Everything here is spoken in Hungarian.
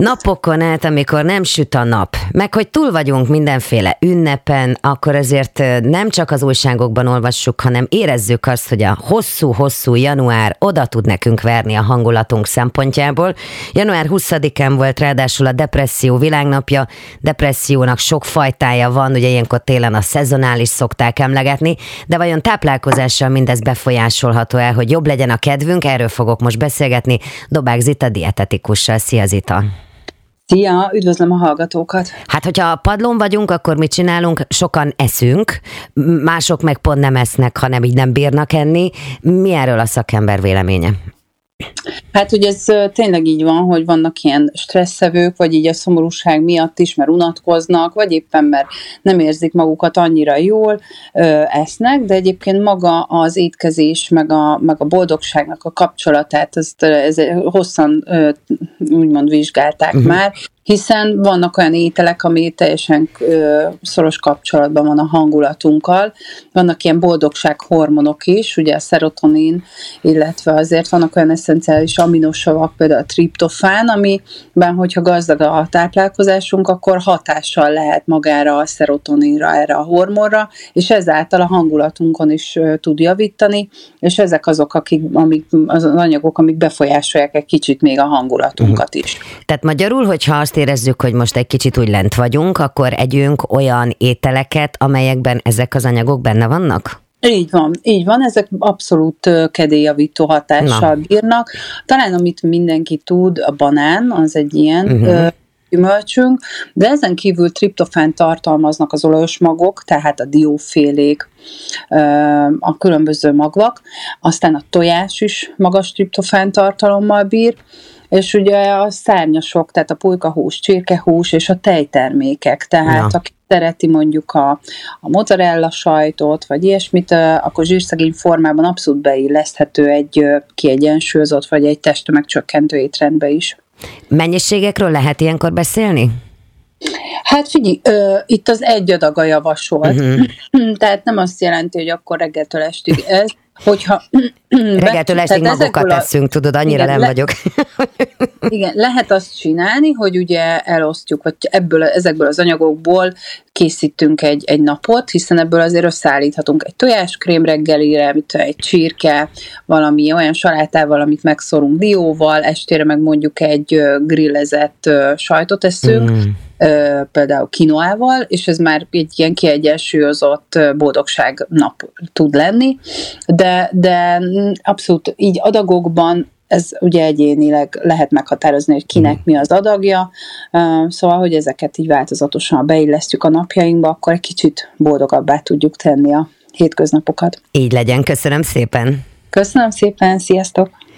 napokon át, amikor nem süt a nap, meg hogy túl vagyunk mindenféle ünnepen, akkor azért nem csak az újságokban olvassuk, hanem érezzük azt, hogy a hosszú-hosszú január oda tud nekünk verni a hangulatunk szempontjából. Január 20-án volt ráadásul a depresszió világnapja, depressziónak sok fajtája van, ugye ilyenkor télen a szezonális szokták emlegetni, de vajon táplálkozással mindez befolyásolható-e, hogy jobb legyen a kedvünk? Erről fogok most beszélgetni Dobák Zita dietetikussal. Szia Zita! Szia, üdvözlöm a hallgatókat! Hát, hogyha a padlón vagyunk, akkor mit csinálunk? Sokan eszünk, mások meg pont nem esznek, hanem így nem bírnak enni. Mi erről a szakember véleménye? Hát ugye ez tényleg így van, hogy vannak ilyen stresszevők, vagy így a szomorúság miatt is, mert unatkoznak, vagy éppen mert nem érzik magukat annyira jól, esznek, de egyébként maga az étkezés, meg a boldogságnak a kapcsolatát, ez hosszan úgymond vizsgálták már, hiszen vannak olyan ételek, ami teljesen szoros kapcsolatban van a hangulatunkkal. Vannak ilyen boldogsághormonok is, ugye a szerotonin, illetve azért vannak olyan esszenciális aminosavak, például a triptofán, amiben, hogyha gazdag a táplálkozásunk, akkor hatással lehet magára a szerotoninra, erre a hormonra, és ezáltal a hangulatunkon is tud javítani, és ezek azok, az anyagok, amik befolyásolják egy kicsit még a hangulatunkat is. Tehát magyarul, hogyha azt érezzük, hogy most egy kicsit úgy lent vagyunk, akkor együnk olyan ételeket, amelyekben ezek az anyagok benne vannak? Így van, ezek abszolút kedélyjavító hatással bírnak. Talán amit mindenki tud, a banán, az egy ilyen gyümölcsünk, de ezen kívül triptofán tartalmaznak az olajos magok, tehát a diófélék, a különböző magvak, aztán a tojás is magas triptofán tartalommal bír, és ugye a szárnyasok, tehát a pulykahús, csirkehús és a tejtermékek, tehát aki szereti mondjuk a mozzarella sajtot, vagy ilyesmit, akkor zsírszegény formában abszolút beilleszthető egy kiegyensúlyozott, vagy egy testtömegcsökkentő étrendbe is. Mennyiségekről lehet ilyenkor beszélni? Hát figyelj, itt az egy adag a javasolt, tehát nem azt jelenti, hogy akkor reggeltől estig ez, hogyha... Reggeltől estig magukat eszünk, tudod, annyira nem vagyok. Igen, lehet azt csinálni, hogy ugye elosztjuk, vagy ezekből az anyagokból készítünk egy napot, hiszen ebből azért összeállíthatunk egy tojáskrém reggelire, egy csirke, valami olyan salátával, amit megszorunk dióval, estére meg mondjuk egy grillezett sajtot eszünk, például kinoával, és ez már egy ilyen kiegyensúlyozott boldogság nap tud lenni, de abszolút így adagokban ez ugye egyénileg lehet meghatározni, hogy kinek mi az adagja, szóval, hogy ezeket így változatosan beillesztjük a napjainkba, akkor egy kicsit boldogabbá tudjuk tenni a hétköznapokat. Így legyen, köszönöm szépen! Köszönöm szépen, sziasztok!